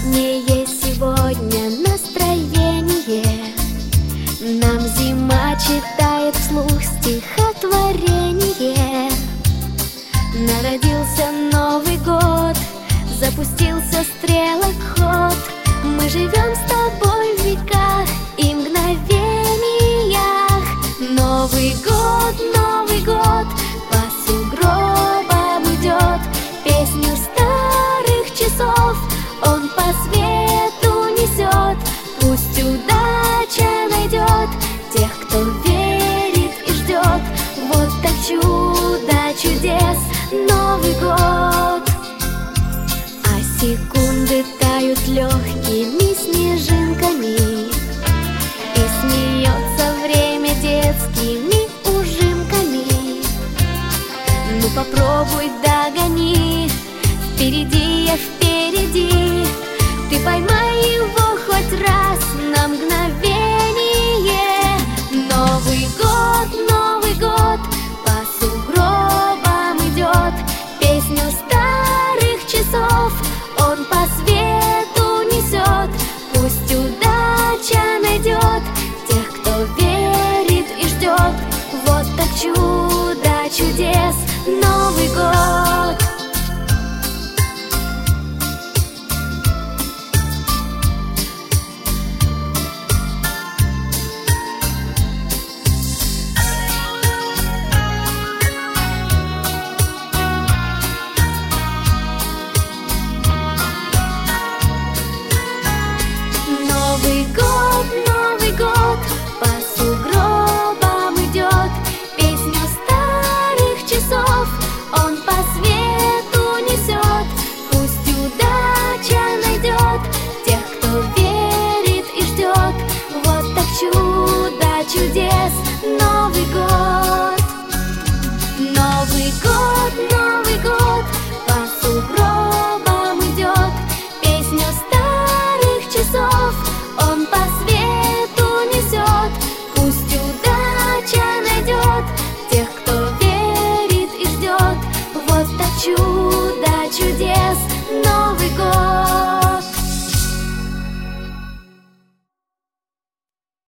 Летнее сегодня настроение, нам зима читает вслух стихотворение. Народился Новый год, запустился стрелок ход. Мы живем с тобой в веках и мгновениях. Новый год по сугробам идет, песню старых часов он по свету несет. Пусть удача найдет тех, кто верит и ждет. Вот так чудо чудес Новый год. А секунды тают легкими снежинками, и смеется время детскими ужимками. Ну попробуй догони, впереди я впереди. Ты поймай его хоть раз на мгновение. Новый год по сугробам идет, песню старых часов он по свету несет. Пусть удача найдет тех, кто верит и ждет. Вот так чудо чудес Новый год.